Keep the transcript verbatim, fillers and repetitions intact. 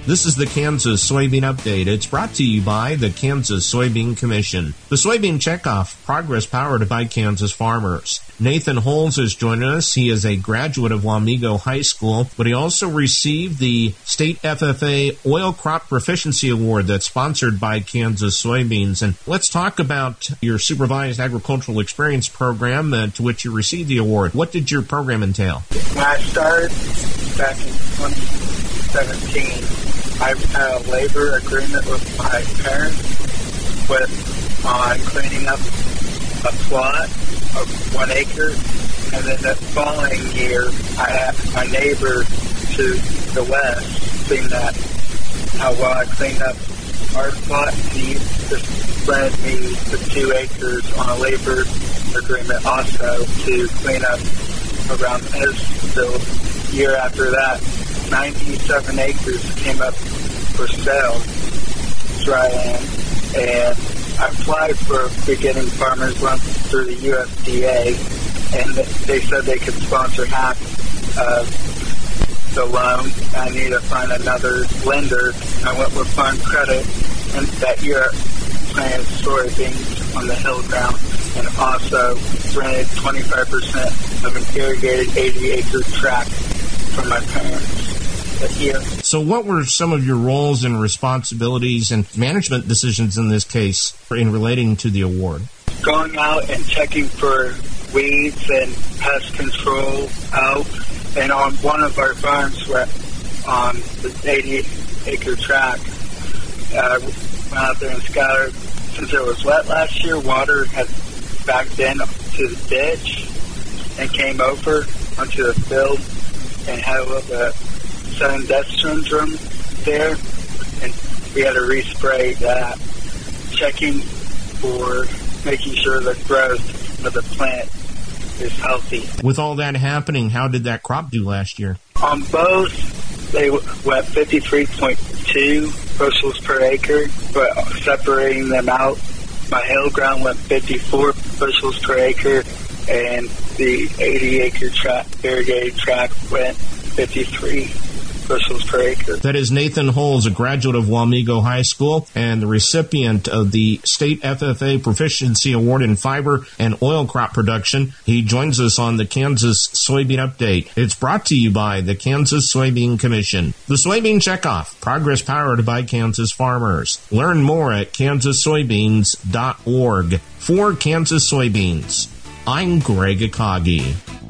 This is the Kansas Soybean Update. It's brought to you by the Kansas Soybean Commission. The Soybean Checkoff, progress powered by Kansas farmers. Nathan Holmes is joining us. He is a graduate of Wamego High School, but he also received the State F F A Oil Crop Proficiency Award that's sponsored by Kansas Soybeans. And let's talk about your Supervised Agricultural Experience program uh, to which you received the award. What did your program entail? When I started back in twenty seventeen, I had a labor agreement with my parents with on cleaning up a plot of one acre, and then the following year, I had my neighbor to the west clean that. How well I cleaned up our plot, he just rented me the two acres on a labor agreement also to clean up around his field. Year after that, ninety-seven acres came up for sale, dry land, and I applied for a beginning farmer's loan through the U S D A, and they said they could sponsor half of the loan. I need to find another lender. I went with Farm Credit, and that year planted soybeans on the hill ground, and also rented twenty-five percent of an irrigated eighty-acre tract from my parents. So what were some of your roles and responsibilities and management decisions in this case in relating to the award? Going out and checking for weeds and pest control out. And on one of our farms, on the eighty-acre tract, uh, went out there and scoured. Since it was wet last year, water had backed in to the ditch and came over onto the field and had a little bit of sudden death syndrome there, and we had to respray that, checking for making sure the growth of the plant is healthy. With all that happening, how did that crop do last year? On both, they went fifty-three point two bushels per acre, but separating them out, my hill ground went fifty-four bushels per acre, and the eighty-acre tract, irrigated tract went fifty-three bushels per acre. That is Nathan Holmes, a graduate of Wamego High School and the recipient of the State F F A Proficiency Award in Fiber and Oil Crop Production. He joins us on the Kansas Soybean Update. It's brought to you by the Kansas Soybean Commission. The Soybean Checkoff, progress powered by Kansas farmers. Learn more at kansas soybeans dot org. For Kansas Soybeans, I'm Greg Akagi.